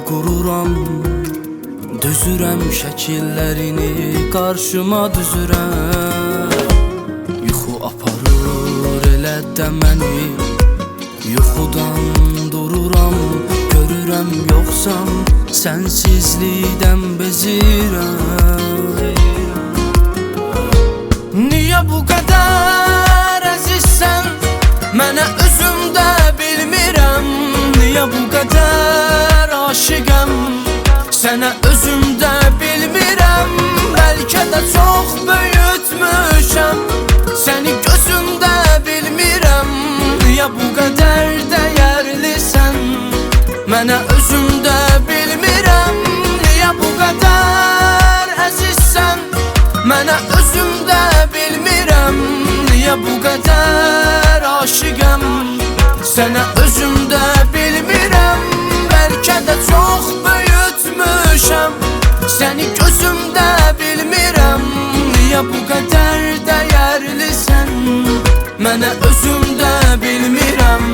qururam, düzürəm şəkillərini qarşıma düzürəm. Yuxu aparır elə də məni, yuxudan dururam, görürəm yoxsan sənsizlikdən bezirəm. Niyə bu qədər əzizsən, mənə özüm də bilmirəm. Niyə bu qədər aşıqəm, sənə özüm də bilmirəm. Bəlkə də çox böyütmüşəm, səni gözümdə bilmirəm. Niyə bu qədər dəyərlisən, mənə özüm də bilmirəm. Niyə bu qədər əzizsən, mənə özüm də bilmirəm. Niyə bu qədər aşıqəm, sənə özüm də bilmirəm. Bəlkə də çox böyütmüşəm, səni gözümdə bilmirəm. Niyə bu qədər dəyərlisən, mənə özüm də bilmirəm.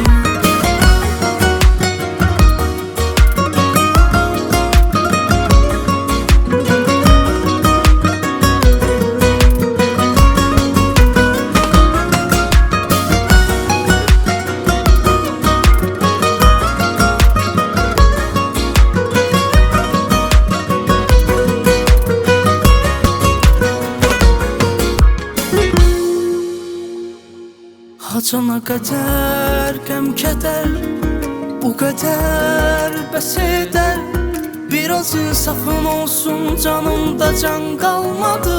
Açana qədər qəm-kədər, bu qədər bəs edər. Biraz insafın olsun, canımda can qalmadı.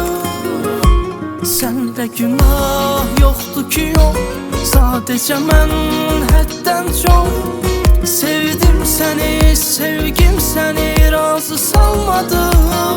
Səndə günah yoxdur ki yox, sadəcə mən həddən çox sevdim səni, sevgim səni razı salmadı.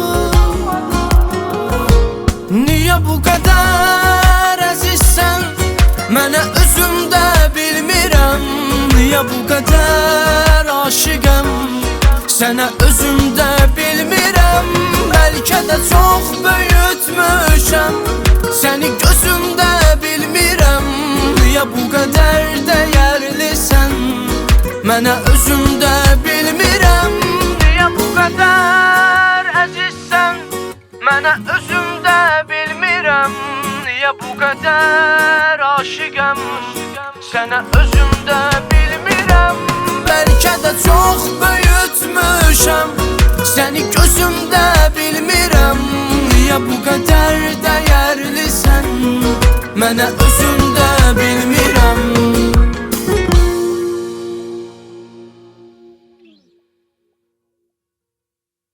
Niyə bu qədər əzizsən, mənə özüm də bilmirəm. Niyə bu qədər aşıqəm, sənə özüm də bilmirəm. Bəlkə də çox böyütmüşəm, səni gözümdə bilmirəm. Niyə bu qədər dəyərlisən, mənə özüm də bilmirəm. Niyə bu qədər əzizsən, mənə özüm də bilmirəm. Niyə bu qədər aşıqəm, sənə özüm də bilmirəm. Bəlkə də çox böyütmüşəm, səni gözümdə bilmirəm. Niyə bu qədər dəyərlisən, mənə özüm də bilmirəm.